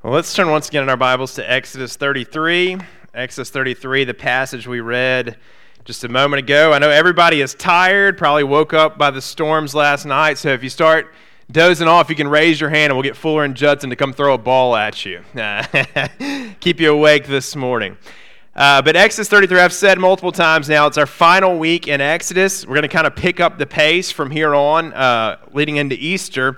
Well, let's turn once again in our Bibles to Exodus 33. Exodus 33, the passage we read just a moment ago. I know everybody is tired, probably woke up by the storms last night, so if you start dozing off, you can raise your hand and we'll get Fuller and Judson to come throw a ball at you. Keep you awake this morning. But Exodus 33, I've said multiple times now, it's our final week in Exodus. We're going to kind of pick up the pace from here on, leading into Easter.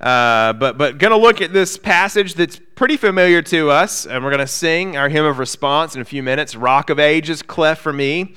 But going to look at this passage that's pretty familiar to us, and we're going to sing our hymn of response in a few minutes. Rock of Ages, cleft for me,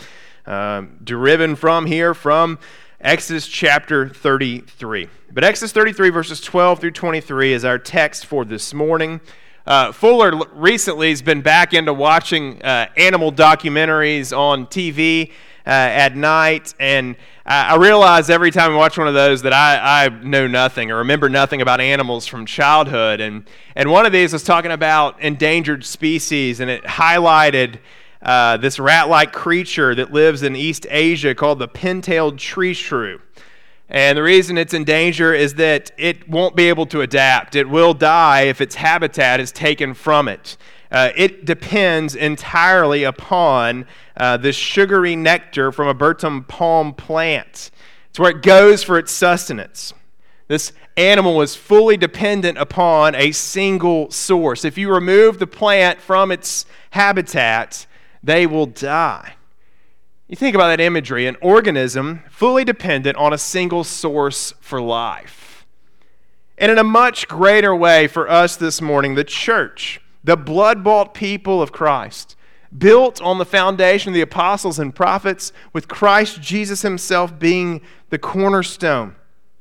derived from Exodus chapter 33. But Exodus 33 verses 12 through 23 is our text for this morning. Fuller recently has been back into watching animal documentaries on TV at night, and I realize every time I watch one of those that I know nothing or remember nothing about animals from childhood. And one of these was talking about endangered species, and it highlighted this rat-like creature that lives in East Asia called the pin-tailed tree shrew. And the reason it's in danger is that it won't be able to adapt. It will die if its habitat is taken from it. It depends entirely upon the sugary nectar from a Bertam palm plant. It's where it goes for its sustenance. This animal is fully dependent upon a single source. If you remove the plant from its habitat, they will die. You think about that imagery, an organism fully dependent on a single source for life. And in a much greater way for us this morning, the church, the blood-bought people of Christ, built on the foundation of the apostles and prophets, with Christ Jesus himself being the cornerstone.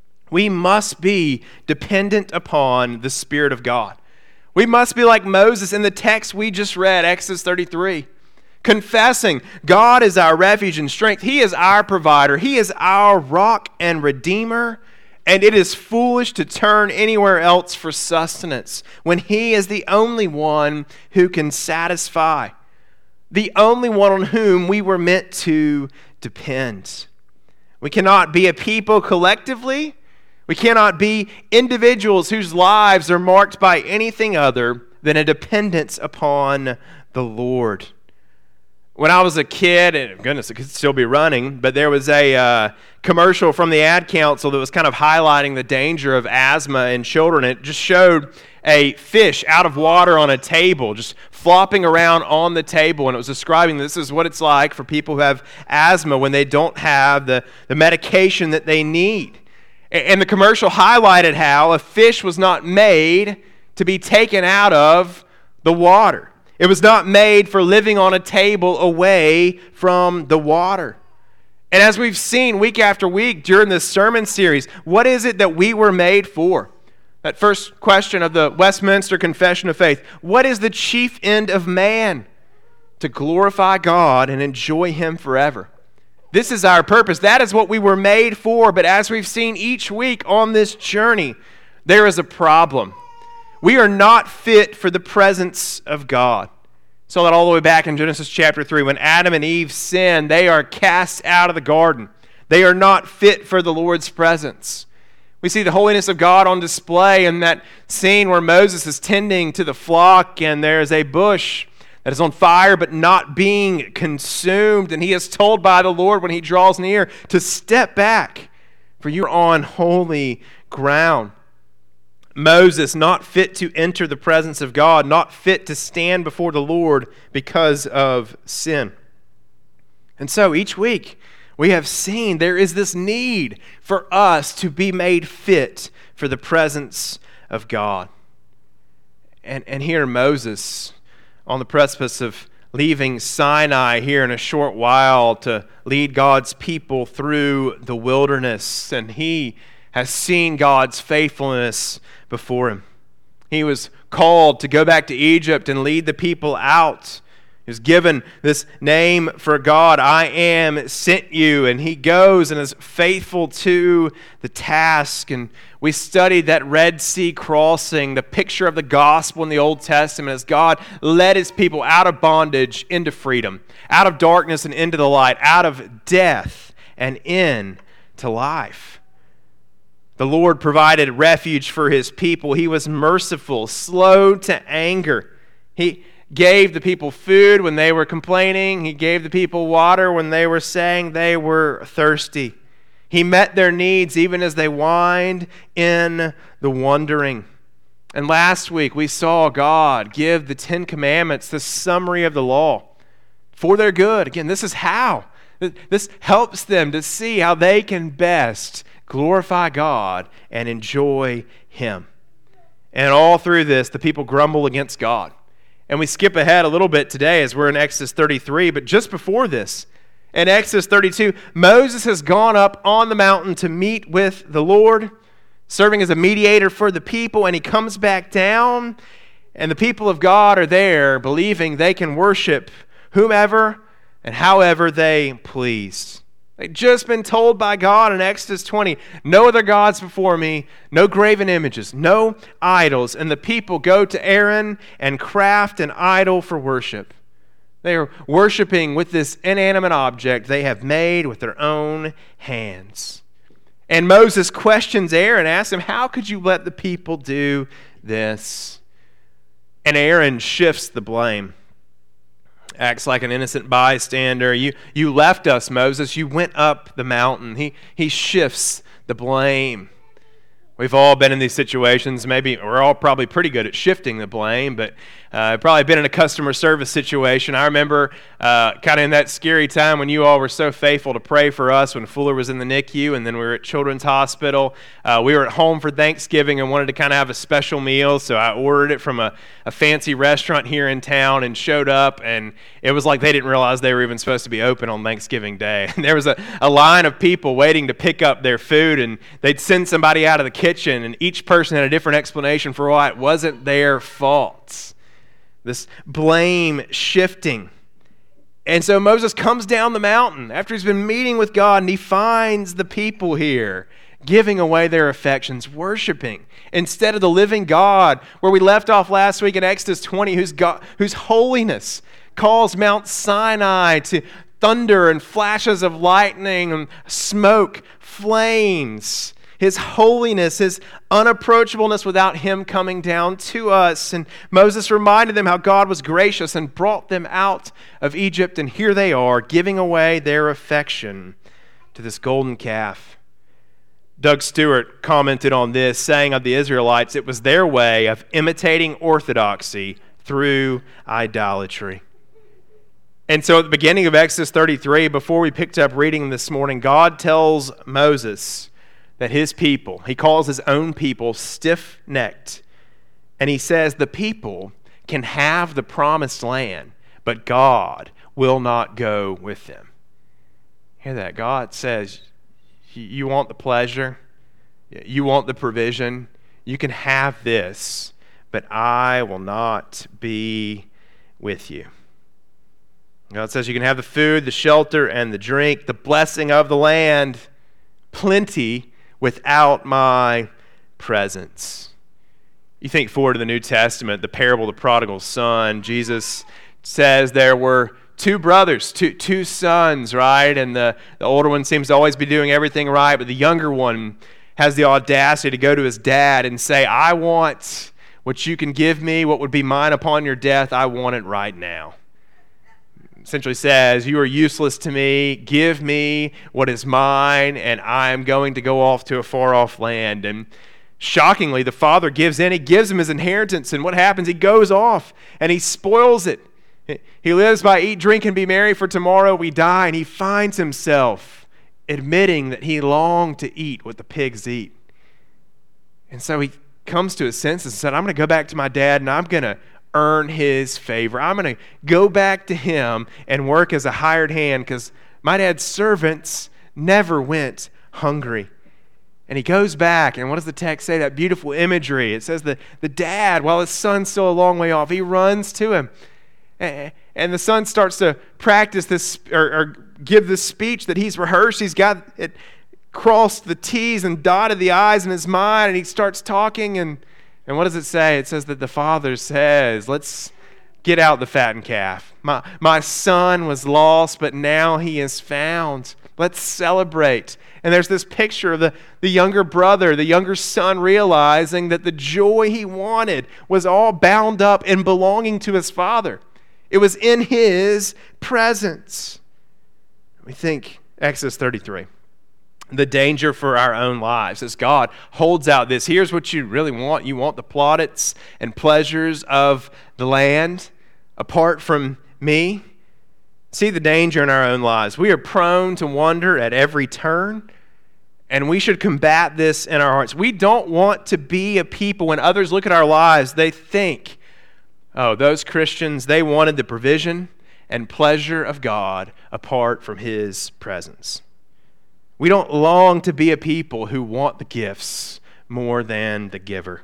We must be dependent upon the Spirit of God. We must be like Moses in the text we just read, Exodus 33, confessing God is our refuge and strength. He is our provider. He is our rock and redeemer. And it is foolish to turn anywhere else for sustenance when He is the only one who can satisfy, the only one on whom we were meant to depend. We cannot be a people collectively. We cannot be individuals whose lives are marked by anything other than a dependence upon the Lord. When I was a kid, and goodness, it could still be running, but there was a commercial from the Ad Council that was kind of highlighting the danger of asthma in children. It just showed a fish out of water on a table, just flopping around on the table, and it was describing this is what it's like for people who have asthma when they don't have the medication that they need. And the commercial highlighted how a fish was not made to be taken out of the water. It was not made for living on a table away from the water. And as we've seen week after week during this sermon series, what is it that we were made for? That first question of the Westminster Confession of Faith. What is the chief end of man? To glorify God and enjoy Him forever. This is our purpose. That is what we were made for. But as we've seen each week on this journey, there is a problem. We are not fit for the presence of God. Saw that all the way back in Genesis chapter 3. When Adam and Eve sinned, they are cast out of the garden. They are not fit for the Lord's presence. We see the holiness of God on display in that scene where Moses is tending to the flock and there is a bush that is on fire but not being consumed. And he is told by the Lord when he draws near to step back, for you are on holy ground. Moses, not fit to enter the presence of God, not fit to stand before the Lord because of sin. And so each week we have seen there is this need for us to be made fit for the presence of God. And here Moses, on the precipice of leaving Sinai here in a short while to lead God's people through the wilderness, and he has seen God's faithfulness before him. He was called to go back to Egypt and lead the people out. He was given this name for God, I am sent you, and he goes and is faithful to the task. And we studied that Red Sea crossing, the picture of the gospel in the Old Testament as God led his people out of bondage into freedom, out of darkness and into the light, out of death and into life. The Lord provided refuge for his people. He was merciful, slow to anger. He gave the people food when they were complaining. He gave the people water when they were saying they were thirsty. He met their needs even as they whined in the wandering. And last week we saw God give the Ten Commandments, the summary of the law, for their good. Again, this is how. This helps them to see how they can best glorify God and enjoy Him. And all through this, the people grumble against God. And we skip ahead a little bit today as we're in Exodus 33, but just before this, in Exodus 32, Moses has gone up on the mountain to meet with the Lord, serving as a mediator for the people, and he comes back down, and the people of God are there believing they can worship whomever and however they please. They'd just been told by God in Exodus 20, no other gods before me, no graven images, no idols. And the people go to Aaron and craft an idol for worship. They are worshiping with this inanimate object they have made with their own hands. And Moses questions Aaron, asks him, how could you let the people do this? And Aaron shifts the blame. Acts like an innocent bystander. You left us, Moses. You went up the mountain. He shifts the blame. We've all been in these situations. Maybe we're all probably pretty good at shifting the blame, but probably been in a customer service situation. I remember kind of in that scary time when you all were so faithful to pray for us when Fuller was in the NICU and then we were at Children's Hospital. We were at home for Thanksgiving and wanted to kind of have a special meal, so I ordered it from a fancy restaurant here in town and showed up, and it was like they didn't realize they were even supposed to be open on Thanksgiving Day. And there was a line of people waiting to pick up their food, and they'd send somebody out of the kitchen, and each person had a different explanation for why it wasn't their fault. This blame shifting. And so Moses comes down the mountain after he's been meeting with God, and he finds the people here giving away their affections, worshiping instead of the living God, where we left off last week in Exodus 20, whose holiness calls Mount Sinai to thunder and flashes of lightning and smoke, flames. His holiness, his unapproachableness without him coming down to us. And Moses reminded them how God was gracious and brought them out of Egypt. And here they are, giving away their affection to this golden calf. Doug Stewart commented on this, saying of the Israelites, it was their way of imitating orthodoxy through idolatry. And so at the beginning of Exodus 33, before we picked up reading this morning, God tells Moses that his people, he calls his own people stiff-necked. And he says the people can have the promised land, but God will not go with them. Hear that? God says, you want the pleasure, you want the provision, you can have this, but I will not be with you. God says you can have the food, the shelter, and the drink, the blessing of the land, plenty, without my presence. You think forward to the New Testament, the parable of the prodigal son. Jesus says there were two brothers, two sons, right? And the older one seems to always be doing everything right, but the younger one has the audacity to go to his dad and say, I want what you can give me, what would be mine upon your death, I want it right now. Essentially says, you are useless to me, give me what is mine, and I am going to go off to a far-off land. And shockingly, the father gives in, he gives him his inheritance, and what happens? He goes off, and he spoils it. He lives by eat, drink, and be merry, for tomorrow we die, and he finds himself admitting that he longed to eat what the pigs eat. And so he comes to his senses and said, I'm going to go back to my dad, and I'm going to earn his favor. I'm going to go back to him and work as a hired hand because my dad's servants never went hungry. And he goes back, and what does the text say? That beautiful imagery. It says the dad, while his son's still a long way off, he runs to him. And the son starts to practice this or give this speech that he's rehearsed. He's got it crossed the T's and dotted the I's in his mind, and he starts talking and what does it say? It says that the father says, let's Get out the fattened calf. My son was lost, but now he is found. Let's celebrate. And there's this picture of the younger brother, the younger son, realizing that the joy he wanted was all bound up in belonging to his father. It was in his presence. We think Exodus 33. The danger for our own lives as God holds out this. Here's what you really want. You want the plaudits and pleasures of the land apart from me. See the danger in our own lives. We are prone to wander at every turn, and we should combat this in our hearts. We don't want to be a people when others look at our lives, they think, oh, those Christians, they wanted the provision and pleasure of God apart from His presence. We don't long to be a people who want the gifts more than the giver.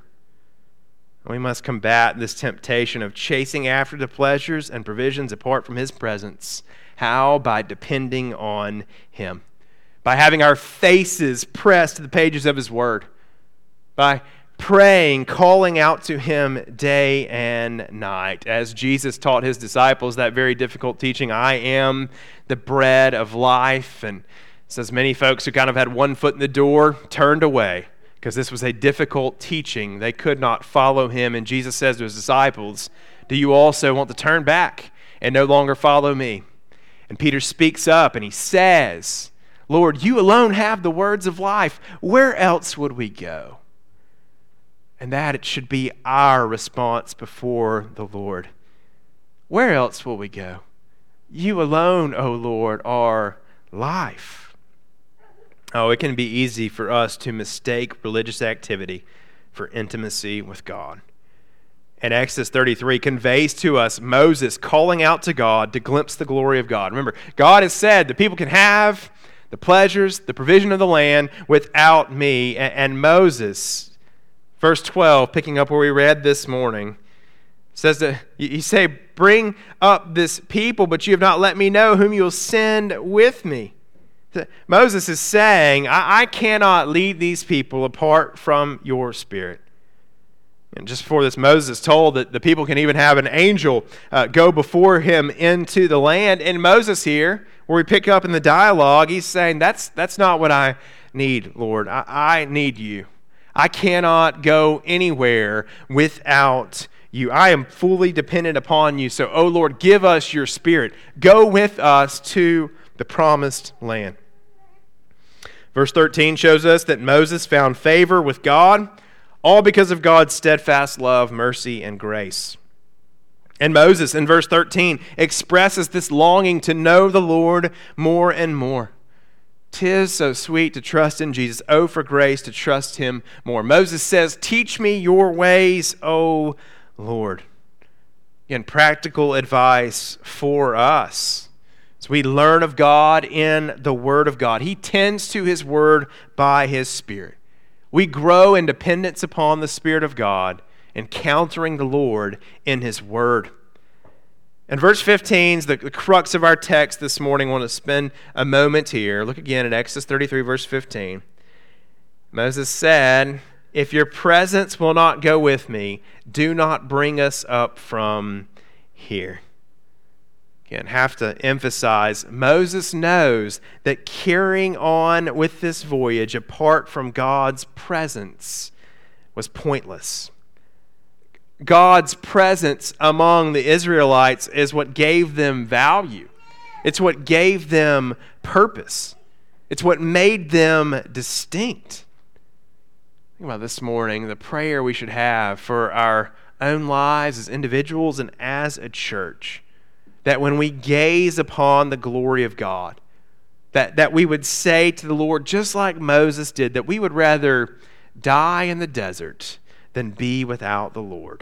We must combat this temptation of chasing after the pleasures and provisions apart from His presence. How? By depending on Him. By having our faces pressed to the pages of His Word. By praying, calling out to Him day and night. As Jesus taught His disciples that very difficult teaching, I am the bread of life. And says many folks who kind of had one foot in the door turned away because this was a difficult teaching. They could not follow Him. And Jesus says to His disciples, do you also want to turn back and no longer follow me? And Peter speaks up and he says, Lord, you alone have the words of life. Where else would we go? And that it should be our response before the Lord. Where else will we go? You alone, O Lord, are life. Oh, it can be easy for us to mistake religious activity for intimacy with God. And Exodus 33 conveys to us Moses calling out to God to glimpse the glory of God. Remember, God has said the people can have the pleasures, the provision of the land without me. And Moses, verse 12, picking up where we read this morning, says that you say, bring up this people, but you have not let me know whom you will send with me. Moses is saying, I cannot lead these people apart from your Spirit. And just before this, Moses is told that the people can even have an angel go before him into the land. And Moses here, where we pick up in the dialogue, he's saying, that's not what I need, Lord. I need you. I cannot go anywhere without you. I am fully dependent upon you. So, oh Lord, give us your Spirit. Go with us to the promised land. Verse 13 shows us that Moses found favor with God, all because of God's steadfast love, mercy, and grace. And Moses, in verse 13, expresses this longing to know the Lord more and more. 'Tis so sweet to trust in Jesus. Oh, for grace to trust Him more. Moses says, teach me your ways, O Lord. Again, practical advice for us. So we learn of God in the Word of God. He tends to His Word by His Spirit. We grow in dependence upon the Spirit of God, encountering the Lord in His Word. And verse 15 is the crux of our text this morning. I want to spend a moment here. Look again at Exodus 33, verse 15. Moses said, if your presence will not go with me, do not bring us up from here. Again, have to emphasize, Moses knows that carrying on with this voyage apart from God's presence was pointless. God's presence among the Israelites is what gave them value. It's what gave them purpose. It's what made them distinct. Think about this morning, the prayer we should have for our own lives as individuals and as a church. That when we gaze upon the glory of God, that we would say to the Lord, just like Moses did, that we would rather die in the desert than be without the Lord.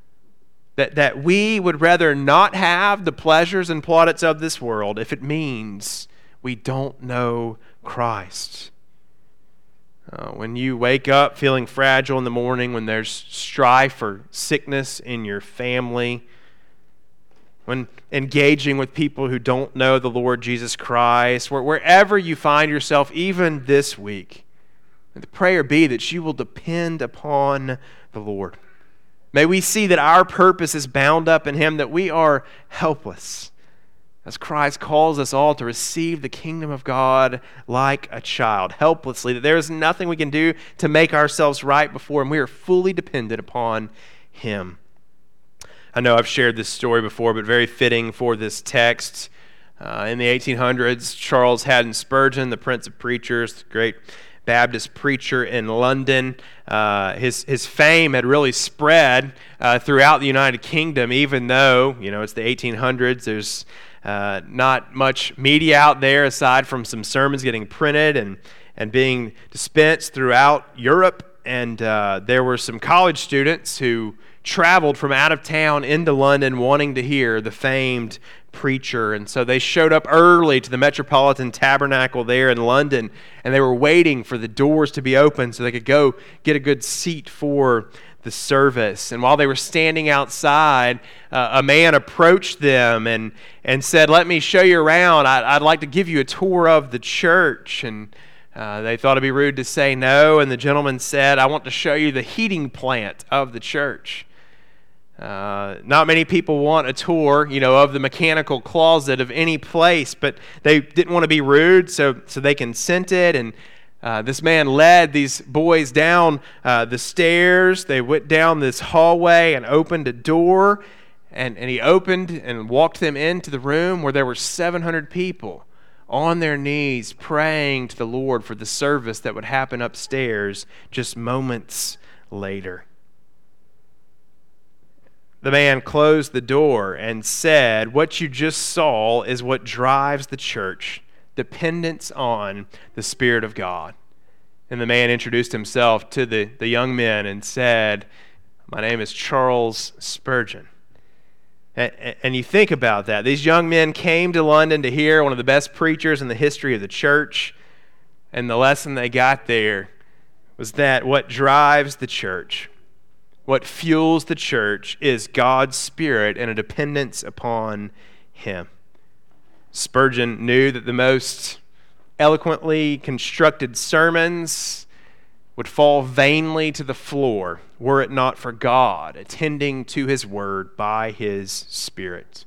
That we would rather not have the pleasures and plaudits of this world if it means we don't know Christ. When you wake up feeling fragile in the morning, when there's strife or sickness in your family, when engaging with people who don't know the Lord Jesus Christ, wherever you find yourself, even this week, the prayer be that you will depend upon the Lord. May we see that our purpose is bound up in Him, that we are helpless, as Christ calls us all to receive the kingdom of God like a child, helplessly, that there is nothing we can do to make ourselves right before Him. We are fully dependent upon Him. I know I've shared this story before, but very fitting for this text. In the 1800s, Charles Haddon Spurgeon, the Prince of Preachers, the great Baptist preacher in London, his fame had really spread throughout the United Kingdom, even though, it's the 1800s. There's not much media out there aside from some sermons getting printed and being dispensed throughout Europe. And there were some college students who traveled from out of town into London wanting to hear the famed preacher. And so they showed up early to the Metropolitan Tabernacle there in London, and they were waiting for the doors to be open so they could go get a good seat for the service. And while they were standing outside, a man approached them and said, "Let me show you around. I'd like to give you a tour of the church." And they thought it'd be rude to say no, and the gentleman said, "I want to show you the heating plant of the church." Not many people want a tour, of the mechanical closet of any place, but they didn't want to be rude, so they consented. And this man led these boys down the stairs. They went down this hallway and opened a door, and he opened and walked them into the room where there were 700 people on their knees praying to the Lord for the service that would happen upstairs just moments later. The man closed the door and said, "What you just saw is what drives the church, dependence on the Spirit of God." And the man introduced himself to the young men and said, "My name is Charles Spurgeon." And you think about that. These young men came to London to hear one of the best preachers in the history of the church, and the lesson they got there was that what drives the church, what fuels the church, is God's Spirit and a dependence upon Him. Spurgeon knew that the most eloquently constructed sermons would fall vainly to the floor were it not for God attending to His word by His Spirit.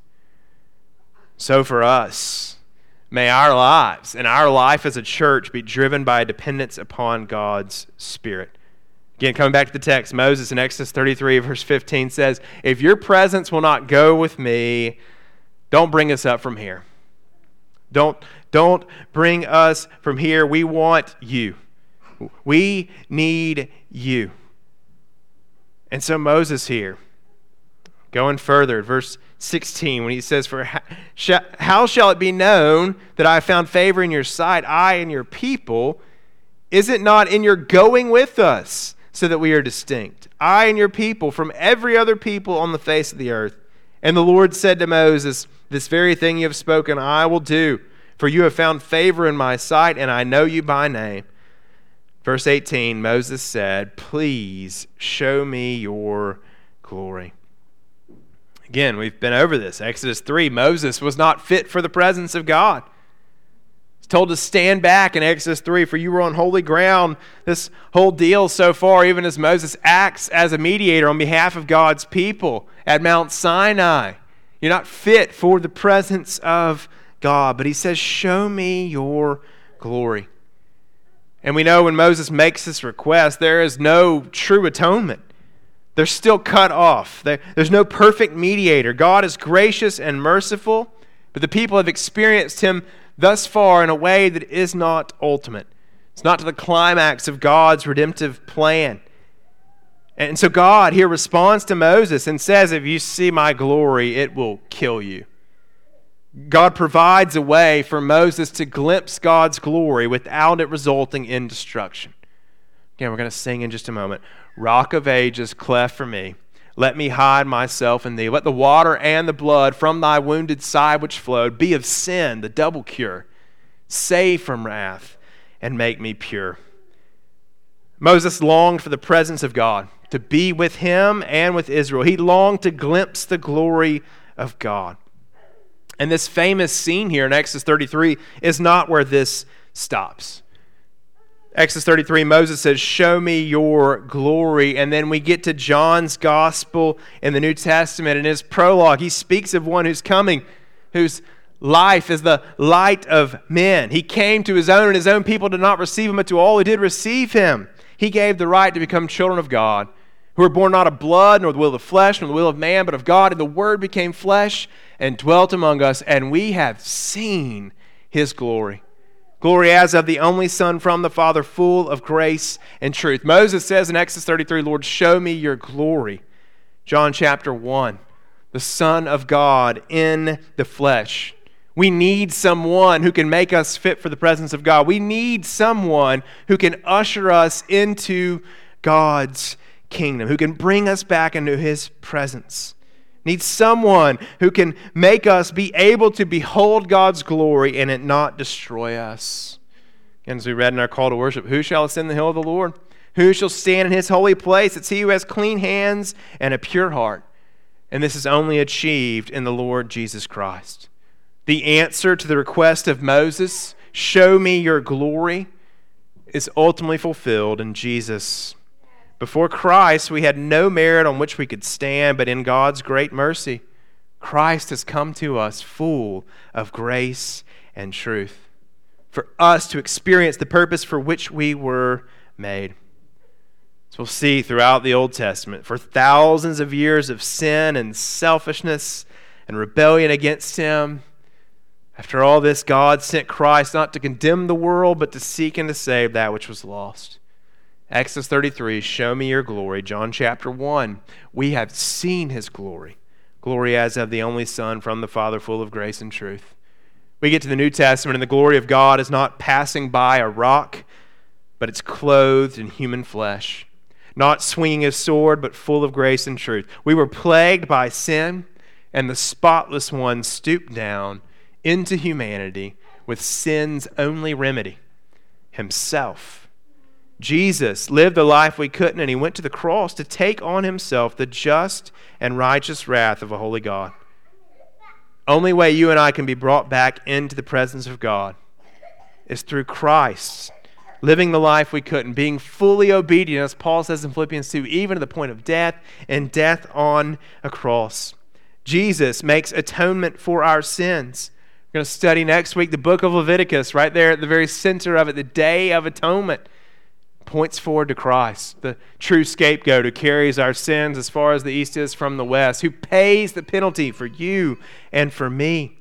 So for us, may our lives and our life as a church be driven by a dependence upon God's Spirit. Again, coming back to the text, Moses in Exodus 33, verse 15 says, "If your presence will not go with me, don't bring us up from here." Don't bring us from here. We want you. We need you. And so Moses here, going further, verse 16, when he says, "For how shall it be known that I have found favor in your sight, I and your people? Is it not in your going with us, so that we are distinct, I and your people, from every other people on the face of the earth?" And the Lord said to Moses, "This very thing you have spoken I will do, for you have found favor in my sight, and I know you by name." Verse 18, Moses said, "Please show me your glory." Again, we've been over this. Exodus 3, Moses was not fit for the presence of God. Told to stand back in Exodus 3, "For you were on holy ground." This whole deal so far, even as Moses acts as a mediator on behalf of God's people at Mount Sinai. You're not fit for the presence of God. But he says, "Show me your glory." And we know when Moses makes this request, there is no true atonement. They're still cut off. There's no perfect mediator. God is gracious and merciful, but the people have experienced Him thus far in a way that is not ultimate. It's not to the climax of God's redemptive plan. And so God here responds to Moses and says, "If you see my glory, it will kill you." God provides a way for Moses to glimpse God's glory without it resulting in destruction. Again, we're going to sing in just a moment. "Rock of ages, cleft for me. Let me hide myself in thee. Let the water and the blood from thy wounded side which flowed be of sin, the double cure. Save from wrath and make me pure." Moses longed for the presence of God, to be with him and with Israel. He longed to glimpse the glory of God. And this famous scene here in Exodus 33 is not where this stops. Exodus 33, Moses says, "Show me your glory." And then we get to John's gospel in the New Testament. In his prologue, he speaks of one who's coming, whose life is the light of men. He came to his own, and his own people did not receive him, but to all who did receive him, he gave the right to become children of God, who were born not of blood, nor the will of the flesh, nor the will of man, but of God. And the Word became flesh and dwelt among us, and we have seen his glory. Glory as of the only Son from the Father, full of grace and truth. Moses says in Exodus 33, "Lord, show me your glory." John chapter 1, the Son of God in the flesh. We need someone who can make us fit for the presence of God. We need someone who can usher us into God's kingdom, who can bring us back into his presence. Need someone who can make us be able to behold God's glory and it not destroy us. And as we read in our call to worship, who shall ascend the hill of the Lord? Who shall stand in his holy place? It's he who has clean hands and a pure heart. And this is only achieved in the Lord Jesus Christ. The answer to the request of Moses, "Show me your glory," is ultimately fulfilled in Jesus. Before Christ, we had no merit on which we could stand, but in God's great mercy, Christ has come to us full of grace and truth for us to experience the purpose for which we were made. As we'll see throughout the Old Testament, for thousands of years of sin and selfishness and rebellion against him, after all this, God sent Christ not to condemn the world, but to seek and to save that which was lost. Exodus 33, "Show me your glory." John chapter 1, we have seen his glory. Glory as of the only Son from the Father, full of grace and truth. We get to the New Testament, and the glory of God is not passing by a rock, but it's clothed in human flesh. Not swinging a sword, but full of grace and truth. We were plagued by sin, and the spotless one stooped down into humanity with sin's only remedy, himself. Jesus lived the life we couldn't, and he went to the cross to take on himself the just and righteous wrath of a holy God. Only way you and I can be brought back into the presence of God is through Christ living the life we couldn't, being fully obedient, as Paul says in Philippians 2, even to the point of death, and death on a cross. Jesus makes atonement for our sins. We're going to study next week the book of Leviticus, right there at the very center of it, the Day of Atonement. Points forward to Christ, the true scapegoat who carries our sins as far as the east is from the west, who pays the penalty for you and for me.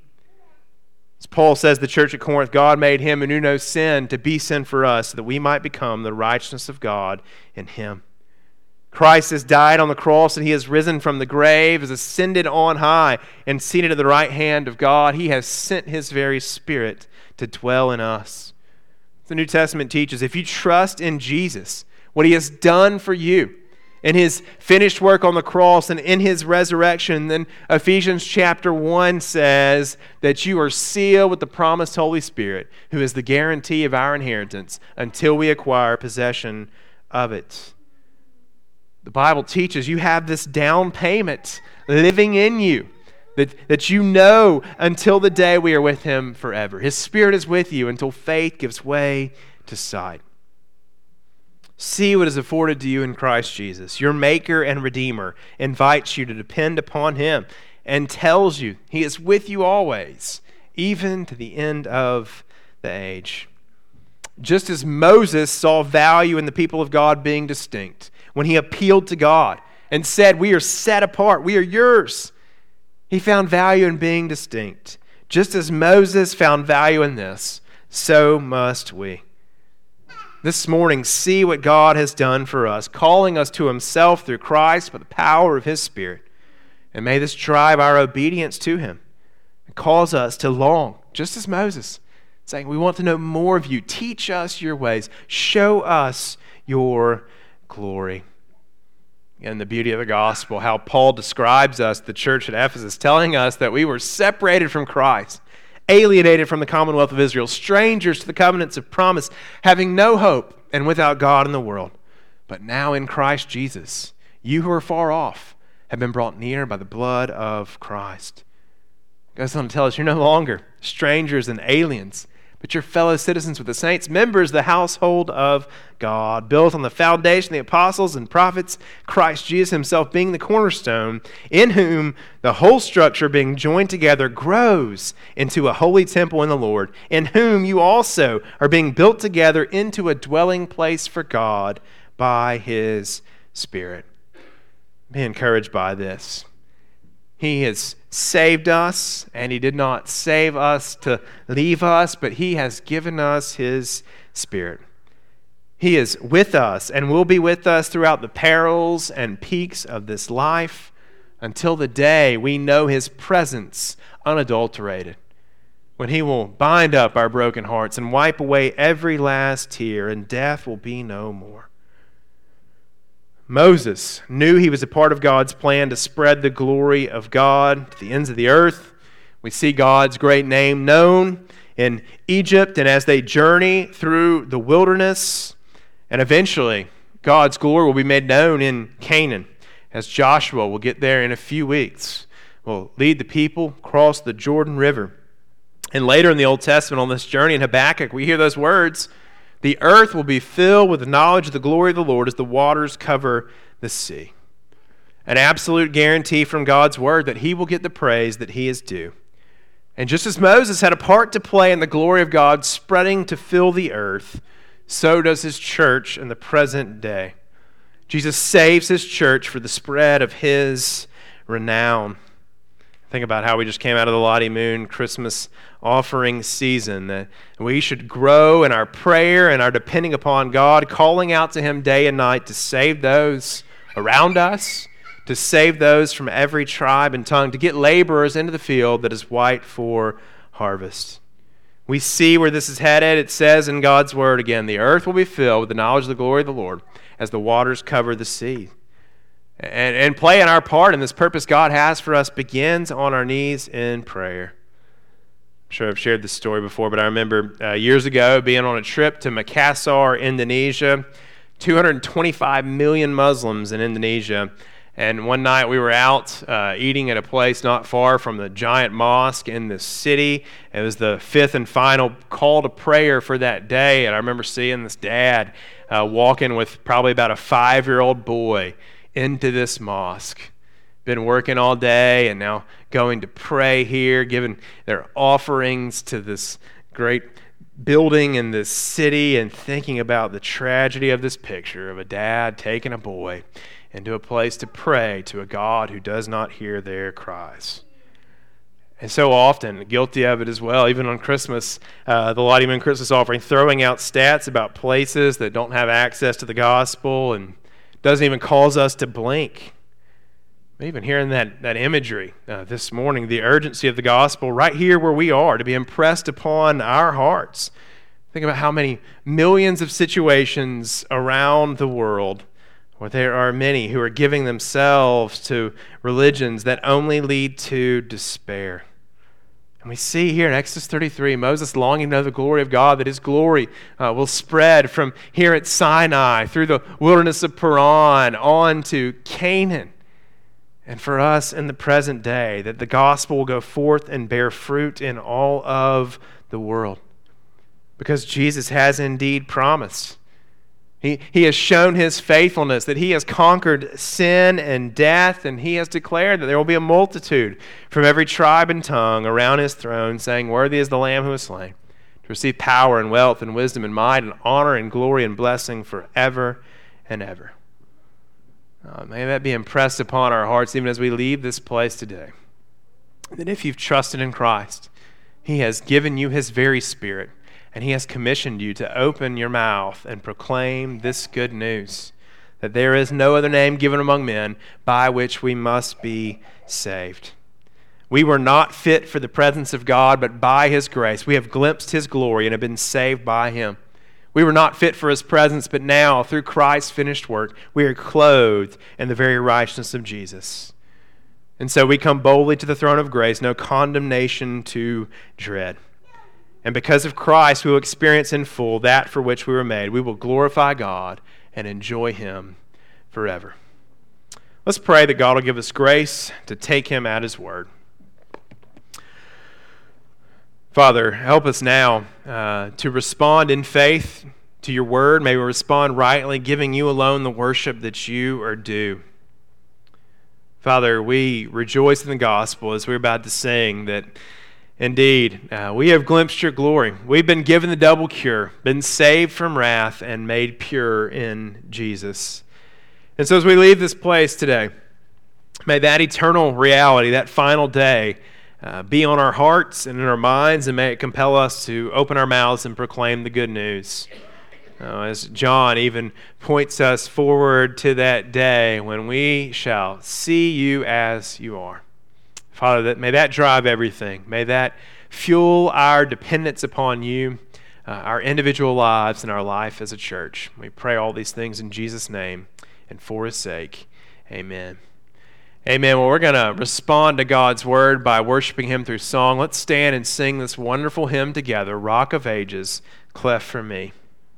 As Paul says, the church at Corinth, God made him who knew no sin to be sin for us, so that we might become the righteousness of God in him. Christ has died on the cross, and he has risen from the grave, has ascended on high, and seated at the right hand of God. He has sent his very Spirit to dwell in us. The New Testament teaches, if you trust in Jesus, what he has done for you, in his finished work on the cross and in his resurrection, then Ephesians chapter 1 says that you are sealed with the promised Holy Spirit, who is the guarantee of our inheritance until we acquire possession of it. The Bible teaches you have this down payment living in you, that you know until the day we are with him forever. His Spirit is with you until faith gives way to sight. See what is afforded to you in Christ Jesus. Your Maker and Redeemer invites you to depend upon him and tells you he is with you always, even to the end of the age. Just as Moses saw value in the people of God being distinct, when he appealed to God and said, "We are set apart, we are yours," he found value in being distinct. Just as Moses found value in this, so must we. This morning, see what God has done for us, calling us to himself through Christ by the power of his Spirit. And may this drive our obedience to him and cause us to long, just as Moses, saying, "We want to know more of you. Teach us your ways. Show us your glory." And the beauty of the gospel, how Paul describes us, the church at Ephesus, telling us that we were separated from Christ, alienated from the commonwealth of Israel, strangers to the covenants of promise, having no hope and without God in the world. But now in Christ Jesus, you who are far off have been brought near by the blood of Christ. God's going to tell us you're no longer strangers and aliens, but you're fellow citizens with the saints, members of the household of God, built on the foundation of the apostles and prophets, Christ Jesus himself being the cornerstone, in whom the whole structure being joined together grows into a holy temple in the Lord, in whom you also are being built together into a dwelling place for God by his Spirit. Be encouraged by this. He has saved us, and he did not save us to leave us, but he has given us his Spirit. He is with us and will be with us throughout the perils and peaks of this life until the day we know his presence unadulterated, when he will bind up our broken hearts and wipe away every last tear, and death will be no more. Moses knew he was a part of God's plan to spread the glory of God to the ends of the earth. We see God's great name known in Egypt and as they journey through the wilderness. And eventually, God's glory will be made known in Canaan, as Joshua will get there in a few weeks. Will lead the people across the Jordan River. And later in the Old Testament, on this journey in Habakkuk, we hear those words, "The earth will be filled with the knowledge of the glory of the Lord as the waters cover the sea." An absolute guarantee from God's word that he will get the praise that he is due. And just as Moses had a part to play in the glory of God spreading to fill the earth, so does his church in the present day. Jesus saves his church for the spread of his renown. Think about how we just came out of the Lottie Moon Christmas offering season, that we should grow in our prayer and our depending upon God, calling out to him day and night to save those around us, to save those from every tribe and tongue, to get laborers into the field that is white for harvest. We see where this is headed. It says in God's word again, the earth will be filled with the knowledge of the glory of the Lord as the waters cover the sea. And playing our part in this purpose God has for us begins on our knees in prayer. I'm sure I've shared this story before, but I remember years ago being on a trip to Makassar, Indonesia, 225 million Muslims in Indonesia. And one night we were out eating at a place not far from the giant mosque in the city. It was the fifth and final call to prayer for that day. And I remember seeing this dad walking with probably about a 5-year-old boy into this mosque. Been working all day and now going to pray here, giving their offerings to this great building in this city, and thinking about the tragedy of this picture of a dad taking a boy into a place to pray to a God who does not hear their cries. And so often, guilty of it as well, even on Christmas, the Lottie Moon Christmas offering, throwing out stats about places that don't have access to the gospel and doesn't even cause us to blink. Even hearing that imagery this morning, the urgency of the gospel right here where we are, to be impressed upon our hearts. Think about how many millions of situations around the world where there are many who are giving themselves to religions that only lead to despair. And we see here in Exodus 33, Moses longing to know the glory of God, that his glory will spread from here at Sinai through the wilderness of Paran on to Canaan. And for us in the present day, that the gospel will go forth and bear fruit in all of the world. Because Jesus has indeed promised. He has shown his faithfulness, that he has conquered sin and death, and he has declared that there will be a multitude from every tribe and tongue around his throne, saying, "Worthy is the Lamb who was slain, to receive power and wealth and wisdom and might and honor and glory and blessing forever and ever." May that be impressed upon our hearts even as we leave this place today. That if you've trusted in Christ, he has given you his very Spirit, and he has commissioned you to open your mouth and proclaim this good news, that there is no other name given among men by which we must be saved. We were not fit for the presence of God, but by his grace we have glimpsed his glory and have been saved by him. We were not fit for his presence, but now, through Christ's finished work, we are clothed in the very righteousness of Jesus. And so we come boldly to the throne of grace, no condemnation to dread. And because of Christ, we will experience in full that for which we were made. We will glorify God and enjoy him forever. Let's pray that God will give us grace to take him at his word. Father, help us now to respond in faith to your word. May we respond rightly, giving you alone the worship that you are due. Father, we rejoice in the gospel as we're about to sing that indeed we have glimpsed your glory. We've been given the double cure, been saved from wrath, and made pure in Jesus. And so as we leave this place today, may that eternal reality, that final day, be on our hearts and in our minds, and may it compel us to open our mouths and proclaim the good news. As John even points us forward to that day when we shall see you as you are. Father, may that drive everything. May that fuel our dependence upon you, our individual lives, and our life as a church. We pray all these things in Jesus' name and for his sake. Amen. Amen. Well, we're going to respond to God's word by worshiping him through song. Let's stand and sing this wonderful hymn together, Rock of Ages, Cleft for Me.